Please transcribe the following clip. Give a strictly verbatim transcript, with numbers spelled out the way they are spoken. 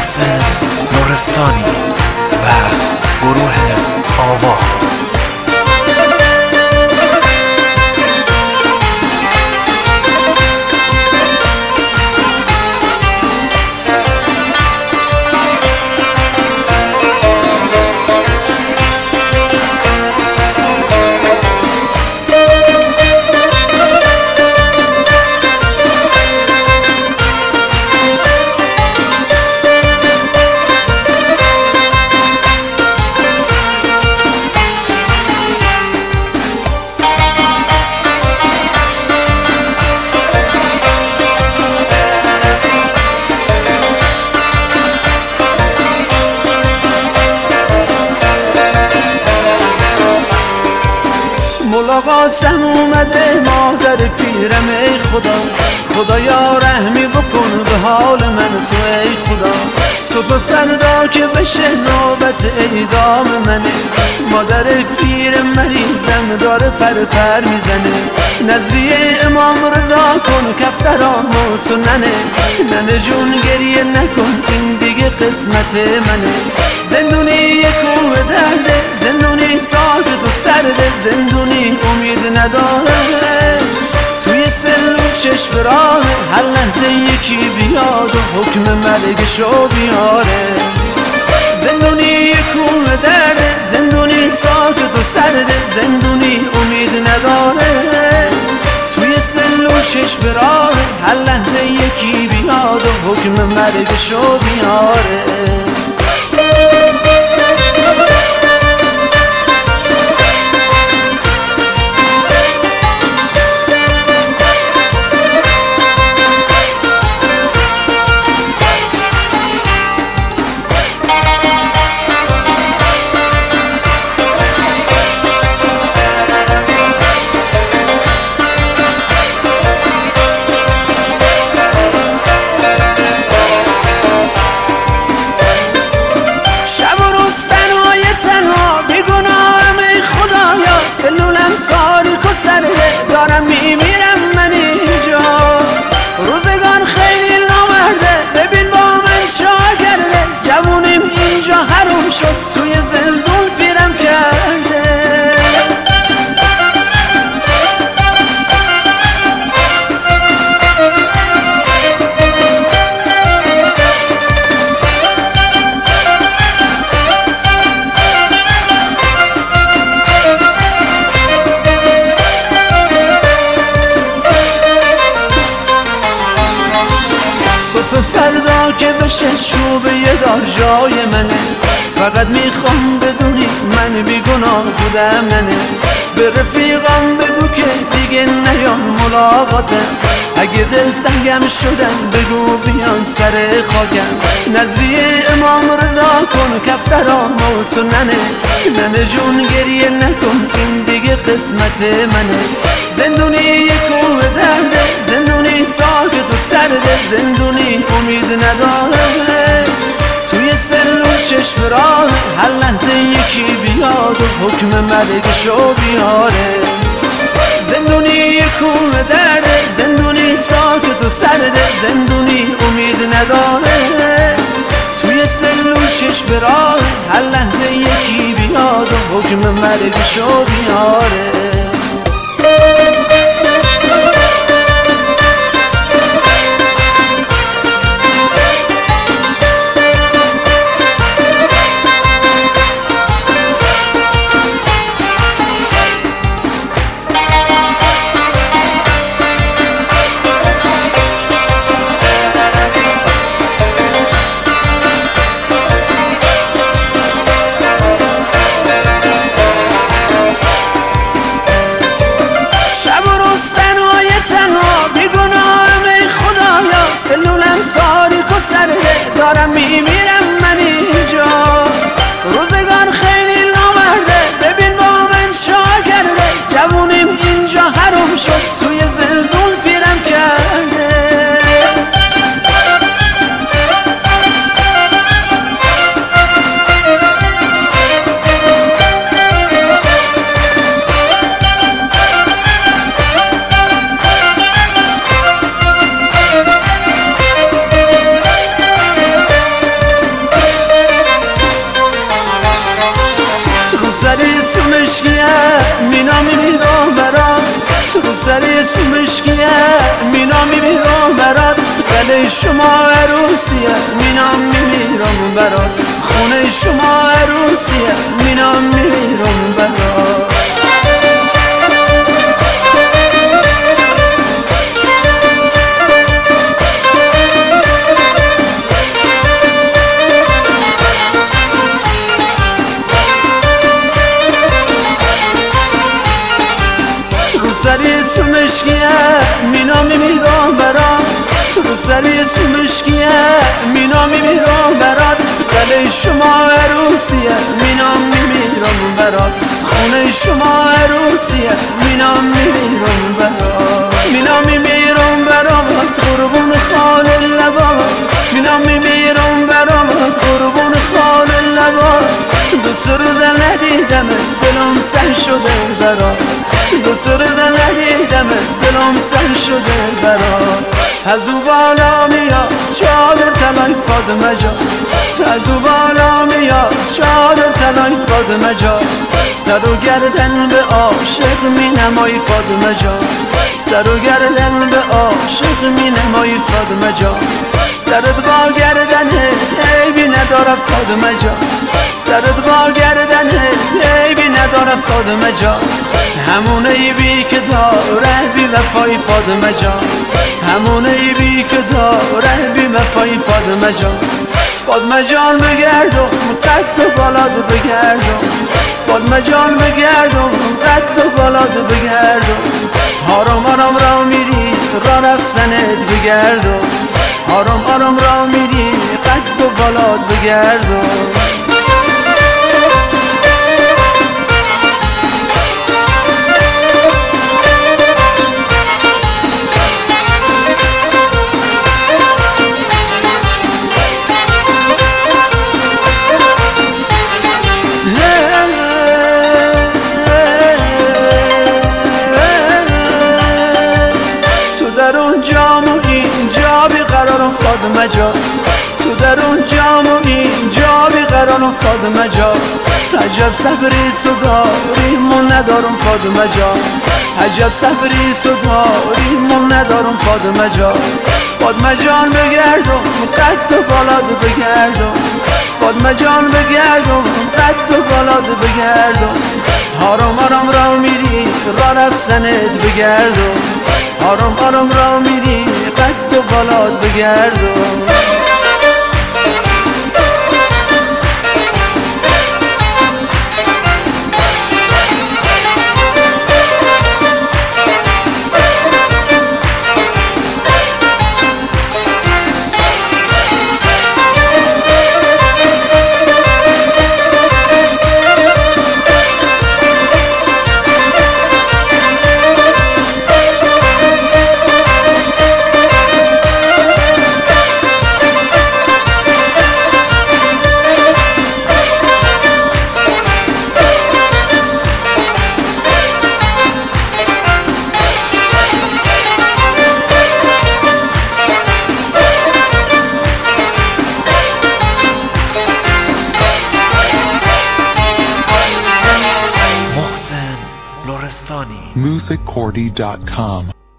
محسن نورستانی و گروه آوا. ملاقاتم اومده مادر پیرم، ای خدا خدایا رحمی بکن به حال من تو، ای خدا صبح فردا که بشه نوبت اعدام منه، مادر پیر مریضم داره پر پر میزنه، نذریه امام رضا کن کفترامو تو ننه، ننه جون گریه نکن این دیگه قسمت منه، زندونی یک کوه درده، زندونی ساکت و سرده، زندونی امید نداره، توی سلول چشم راه هر لحظه یکی بیاد و حکم مرگشو بیاره، زندونی یک کوه درده، زندونی ساکت و سرده، زندونی امید نداره، توی سلول چشم راه هر لحظه یکی بیاد و حکم مرگشو بیاره. سلولم تاریک و سرده دارم میمیرم من اینجا، روزگان خیلی نامرده ببین با من چا کرده، جوونیم اینجا حروم شد توی زندون پیرم کرده. صبح فردا که بشه چوب یه دار جای منه، فقط میخوام بدونی من بیگناه بودم ننه، به رفیقام بگو که دیگه نیان ملاقاتم، اگه دل سنگم شدن بگو بیان سر خاکم، نذریه امام رضا کن کفترامو تو ننه، ننه جون گریه نکن این دیگه قسمت منه، زندونی یک کوه درده، زندونی ساکت و سرده، زندونی امید نداره، توی سلول چشم راه هر لحظه یکی بیاد و حکم مرگشو بیاره، زندونی یک کوه درده، زندونی ساکت و سرده، زندونی امید نداره، توی سلول چشم راه هر لحظه یکی بیاد و حکم مرگشو بیاره. سلولم تاریک و سرده دارم میمیرم من اینجا، روزگان خیلی نامرده ببین با من چا کرده، جوونیم اینجا حروم شد توی زندون پیرم کرده. مینا میمیرم برات رو سری سومشکیه مینا میمیرم برات قله شما عروسیه مینا میمیرم برات خونه شما عروسیه مینا میمیرم برات سری سومشکیه مینا میمیرم برات رو سری سومشکیه مینا میمیرم برات قله شما عروسیه مینا میمیرم برات خونه شما عروسیه مینا میمیرم برات مینا میمیرم برات قربون خال لبات مینا میمیرم برات قربون خال لبات دو سه روز ندیدم دلم تنگ شده برات دو سه روز ندیدم دلم تنگ شده برات از او بالا میاد چادر تلای فاطمه جان از او بالا میاد چادر تلای فاطمه جان سر و گردن به عاشق می نمایی فاطمه جان سر و گردن به عاشق می نمایی فاطمه جان سرت با گردنه عیبی نداره فاطمه جان سرت با گردنه عیبی نداره فاطمه جان همون عیبی که داره بی وفای فاطمه جان همون عیبی که داره بی وفای فاطمه جان فاطمه جان بگردم قد و بالاد بگردم فاطمه جان بگردم قد و بالاد بگردم آرام آرام را میری را رفتنت بگردم آرام آرام را میری قد و بالاد بگردم فاطمه جان تو در اون جام و اینجا بیقرارم فاطمه جان عجب صبری تو داری من ندارم فاطمه جان عجب صبری تو داری من ندارم فاطمه جان فاطمه جان بگردم قد و بالاد بگردم فاطمه جان بگردم قد و بالاد بگردم آرام آرام را میری را رفتنت بگردم آرام آرام را میری قد و بالاد بگردم لرستانی music cordy dot com